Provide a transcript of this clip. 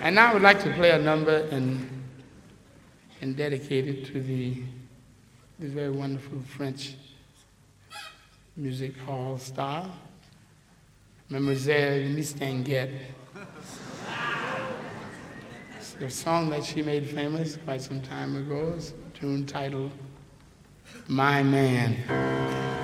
And now I would like to play a number and dedicate it to this very wonderful French music hall star, Mademoiselle Mistinguett. It's a song that she made famous quite some time ago. It's a tune titled My Man.